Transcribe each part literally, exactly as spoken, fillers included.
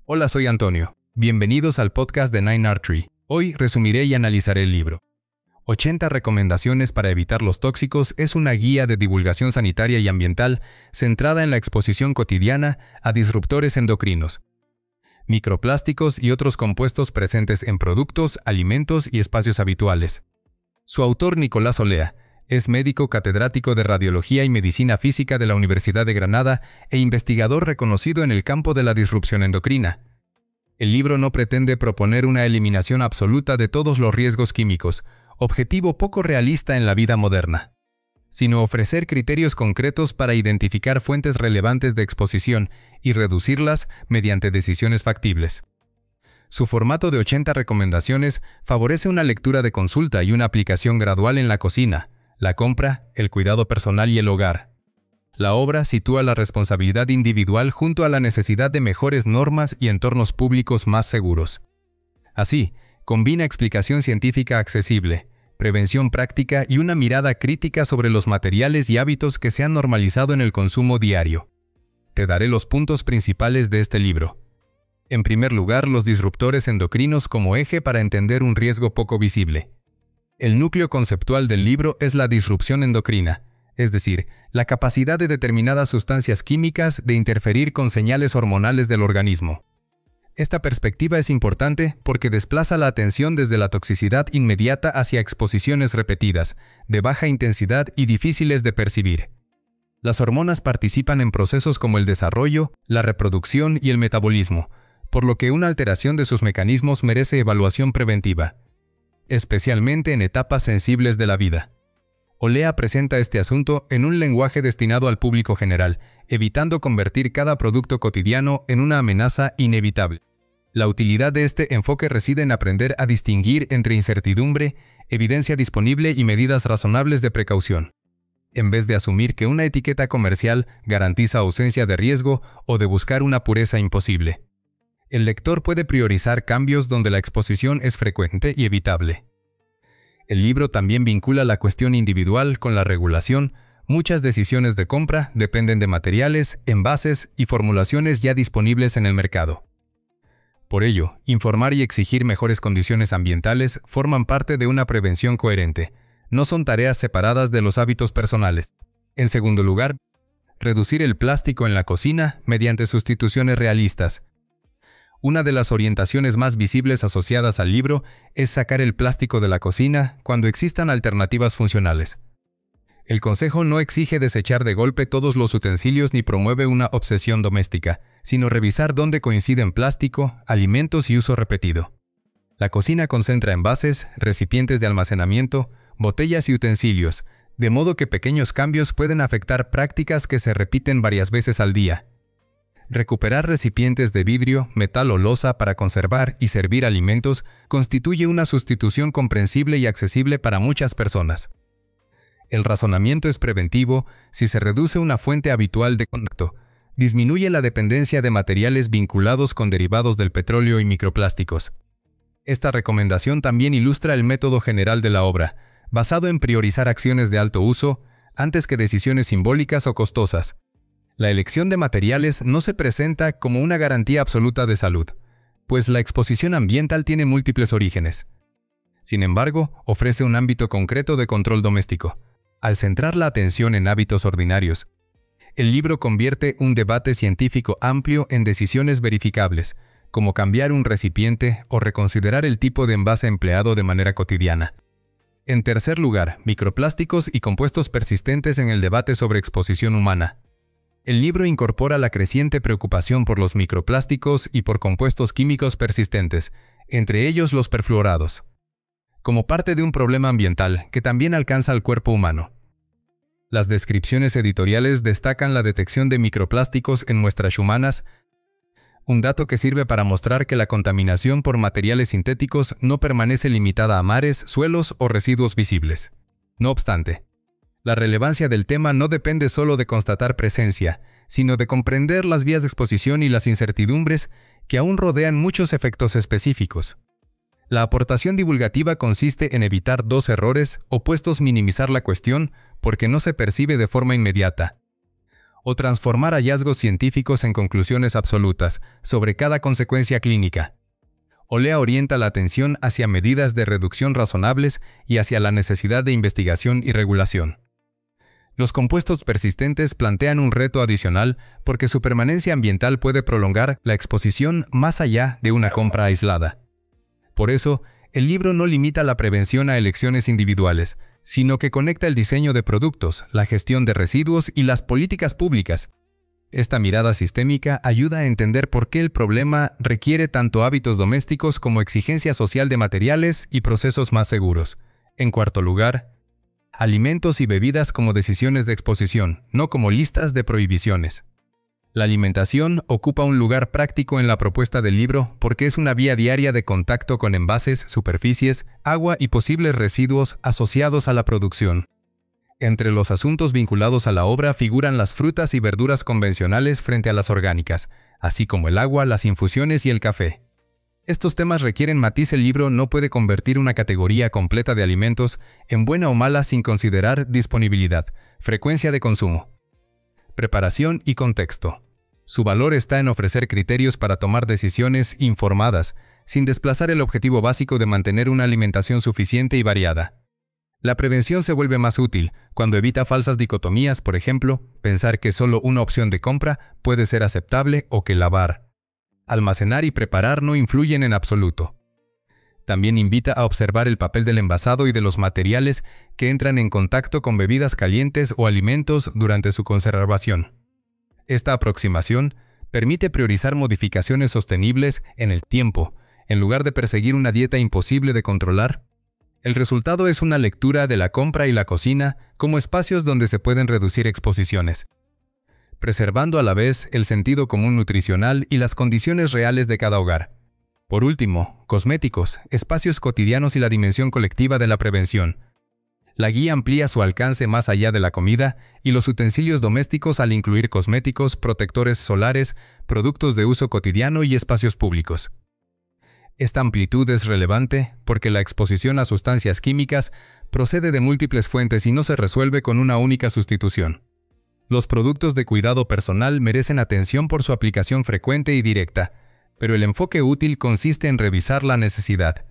Hola, soy Antonio. Bienvenidos al podcast de Nine Art Tree. Hoy resumiré y analizaré el libro. ochenta recomendaciones para evitar los tóxicos es una guía de divulgación sanitaria y ambiental centrada en la exposición cotidiana a disruptores endocrinos, microplásticos y otros compuestos presentes en productos, alimentos y espacios habituales. Su autor, Nicolás Olea, es médico catedrático de Radiología y Medicina Física de la Universidad de Granada e investigador reconocido en el campo de la disrupción endocrina. El libro no pretende proponer una eliminación absoluta de todos los riesgos químicos, objetivo poco realista en la vida moderna, sino ofrecer criterios concretos para identificar fuentes relevantes de exposición y reducirlas mediante decisiones factibles. Su formato de ochenta recomendaciones favorece una lectura de consulta y una aplicación gradual en la cocina, la compra, el cuidado personal y el hogar. La obra sitúa la responsabilidad individual junto a la necesidad de mejores normas y entornos públicos más seguros. Así, combina explicación científica accesible, prevención práctica y una mirada crítica sobre los materiales y hábitos que se han normalizado en el consumo diario. Te daré los puntos principales de este libro. En primer lugar, los disruptores endocrinos como eje para entender un riesgo poco visible. El núcleo conceptual del libro es la disrupción endocrina, es decir, la capacidad de determinadas sustancias químicas de interferir con señales hormonales del organismo. Esta perspectiva es importante porque desplaza la atención desde la toxicidad inmediata hacia exposiciones repetidas, de baja intensidad y difíciles de percibir. Las hormonas participan en procesos como el desarrollo, la reproducción y el metabolismo, por lo que una alteración de sus mecanismos merece evaluación preventiva, especialmente en etapas sensibles de la vida. Olea presenta este asunto en un lenguaje destinado al público general, evitando convertir cada producto cotidiano en una amenaza inevitable. La utilidad de este enfoque reside en aprender a distinguir entre incertidumbre, evidencia disponible y medidas razonables de precaución, en vez de asumir que una etiqueta comercial garantiza ausencia de riesgo o de buscar una pureza imposible. El lector puede priorizar cambios donde la exposición es frecuente y evitable. El libro también vincula la cuestión individual con la regulación. Muchas decisiones de compra dependen de materiales, envases y formulaciones ya disponibles en el mercado. Por ello, informar y exigir mejores condiciones ambientales forman parte de una prevención coherente. No son tareas separadas de los hábitos personales. En segundo lugar, reducir el plástico en la cocina mediante sustituciones realistas. Una de las orientaciones más visibles asociadas al libro es sacar el plástico de la cocina cuando existan alternativas funcionales. El consejo no exige desechar de golpe todos los utensilios ni promueve una obsesión doméstica, sino revisar dónde coinciden plástico, alimentos y uso repetido. La cocina concentra envases, recipientes de almacenamiento, botellas y utensilios, de modo que pequeños cambios pueden afectar prácticas que se repiten varias veces al día. Recuperar recipientes de vidrio, metal o loza para conservar y servir alimentos constituye una sustitución comprensible y accesible para muchas personas. El razonamiento es preventivo si se reduce una fuente habitual de contacto, disminuye la dependencia de materiales vinculados con derivados del petróleo y microplásticos. Esta recomendación también ilustra el método general de la obra, basado en priorizar acciones de alto uso antes que decisiones simbólicas o costosas. La elección de materiales no se presenta como una garantía absoluta de salud, pues la exposición ambiental tiene múltiples orígenes. Sin embargo, ofrece un ámbito concreto de control doméstico. Al centrar la atención en hábitos ordinarios, el libro convierte un debate científico amplio en decisiones verificables, como cambiar un recipiente o reconsiderar el tipo de envase empleado de manera cotidiana. En tercer lugar, microplásticos y compuestos persistentes en el debate sobre exposición humana. El libro incorpora la creciente preocupación por los microplásticos y por compuestos químicos persistentes, entre ellos los perfluorados, como parte de un problema ambiental que también alcanza al cuerpo humano. Las descripciones editoriales destacan la detección de microplásticos en muestras humanas, un dato que sirve para mostrar que la contaminación por materiales sintéticos no permanece limitada a mares, suelos o residuos visibles. No obstante, la relevancia del tema no depende solo de constatar presencia, sino de comprender las vías de exposición y las incertidumbres que aún rodean muchos efectos específicos. La aportación divulgativa consiste en evitar dos errores opuestos: minimizar la cuestión porque no se percibe de forma inmediata, o transformar hallazgos científicos en conclusiones absolutas sobre cada consecuencia clínica. Olea orienta la atención hacia medidas de reducción razonables y hacia la necesidad de investigación y regulación. Los compuestos persistentes plantean un reto adicional porque su permanencia ambiental puede prolongar la exposición más allá de una compra aislada. Por eso, el libro no limita la prevención a elecciones individuales, sino que conecta el diseño de productos, la gestión de residuos y las políticas públicas. Esta mirada sistémica ayuda a entender por qué el problema requiere tanto hábitos domésticos como exigencia social de materiales y procesos más seguros. En cuarto lugar, alimentos y bebidas como decisiones de exposición, no como listas de prohibiciones. La alimentación ocupa un lugar práctico en la propuesta del libro porque es una vía diaria de contacto con envases, superficies, agua y posibles residuos asociados a la producción. Entre los asuntos vinculados a la obra figuran las frutas y verduras convencionales frente a las orgánicas, así como el agua, las infusiones y el café. Estos temas requieren matiz. El libro no puede convertir una categoría completa de alimentos en buena o mala sin considerar disponibilidad, frecuencia de consumo, preparación y contexto. Su valor está en ofrecer criterios para tomar decisiones informadas, sin desplazar el objetivo básico de mantener una alimentación suficiente y variada. La prevención se vuelve más útil cuando evita falsas dicotomías, por ejemplo, pensar que solo una opción de compra puede ser aceptable o que lavar, almacenar y preparar no influyen en absoluto. También invita a observar el papel del envasado y de los materiales que entran en contacto con bebidas calientes o alimentos durante su conservación. Esta aproximación permite priorizar modificaciones sostenibles en el tiempo, en lugar de perseguir una dieta imposible de controlar. El resultado es una lectura de la compra y la cocina como espacios donde se pueden reducir exposiciones, preservando a la vez el sentido común nutricional y las condiciones reales de cada hogar. Por último, cosméticos, espacios cotidianos y la dimensión colectiva de la prevención. La guía amplía su alcance más allá de la comida y los utensilios domésticos al incluir cosméticos, protectores solares, productos de uso cotidiano y espacios públicos. Esta amplitud es relevante porque la exposición a sustancias químicas procede de múltiples fuentes y no se resuelve con una única sustitución. Los productos de cuidado personal merecen atención por su aplicación frecuente y directa, pero el enfoque útil consiste en revisar la necesidad,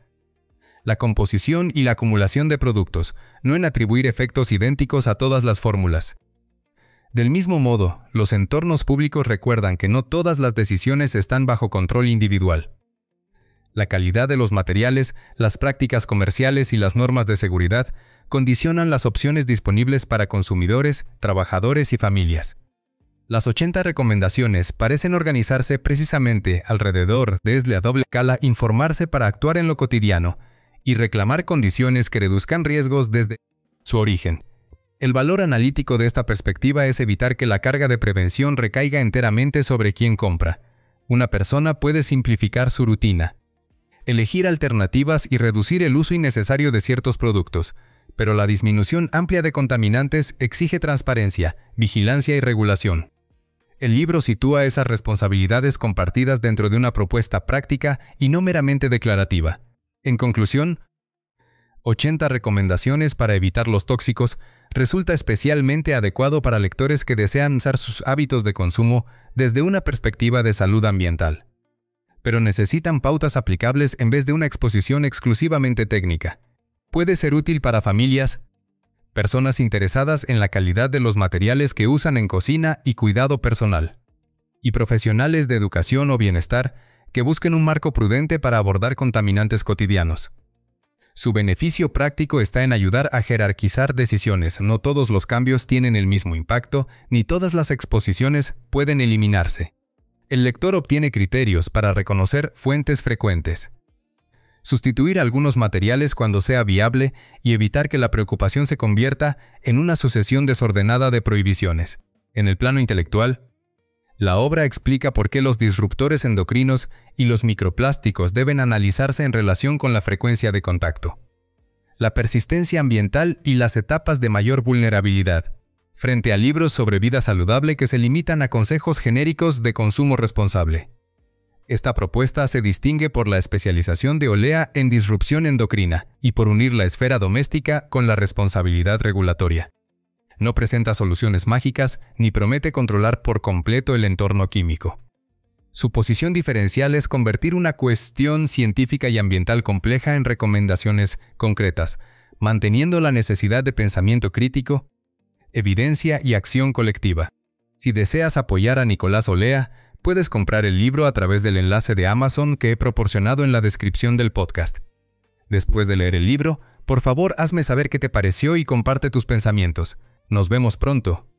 la composición y la acumulación de productos, no en atribuir efectos idénticos a todas las fórmulas. Del mismo modo, los entornos públicos recuerdan que no todas las decisiones están bajo control individual. La calidad de los materiales, las prácticas comerciales y las normas de seguridad condicionan las opciones disponibles para consumidores, trabajadores y familias. Las ochenta recomendaciones parecen organizarse precisamente alrededor de la doble escala: informarse para actuar en lo cotidiano y reclamar condiciones que reduzcan riesgos desde su origen. El valor analítico de esta perspectiva es evitar que la carga de prevención recaiga enteramente sobre quien compra. Una persona puede simplificar su rutina, elegir alternativas y reducir el uso innecesario de ciertos productos, pero la disminución amplia de contaminantes exige transparencia, vigilancia y regulación. El libro sitúa esas responsabilidades compartidas dentro de una propuesta práctica y no meramente declarativa. En conclusión, ochenta recomendaciones para evitar los tóxicos resulta especialmente adecuado para lectores que desean usar sus hábitos de consumo desde una perspectiva de salud ambiental, pero necesitan pautas aplicables en vez de una exposición exclusivamente técnica. Puede ser útil para familias, personas interesadas en la calidad de los materiales que usan en cocina y cuidado personal, y profesionales de educación o bienestar que busquen un marco prudente para abordar contaminantes cotidianos. Su beneficio práctico está en ayudar a jerarquizar decisiones. No todos los cambios tienen el mismo impacto, ni todas las exposiciones pueden eliminarse. El lector obtiene criterios para reconocer fuentes frecuentes, sustituir algunos materiales cuando sea viable y evitar que la preocupación se convierta en una sucesión desordenada de prohibiciones. En el plano intelectual, la obra explica por qué los disruptores endocrinos y los microplásticos deben analizarse en relación con la frecuencia de contacto, la persistencia ambiental y las etapas de mayor vulnerabilidad, frente a libros sobre vida saludable que se limitan a consejos genéricos de consumo responsable. Esta propuesta se distingue por la especialización de Olea en disrupción endocrina y por unir la esfera doméstica con la responsabilidad regulatoria. No presenta soluciones mágicas ni promete controlar por completo el entorno químico. Su posición diferencial es convertir una cuestión científica y ambiental compleja en recomendaciones concretas, manteniendo la necesidad de pensamiento crítico, evidencia y acción colectiva. Si deseas apoyar a Nicolás Olea, puedes comprar el libro a través del enlace de Amazon que he proporcionado en la descripción del podcast. Después de leer el libro, por favor hazme saber qué te pareció y comparte tus pensamientos. Nos vemos pronto.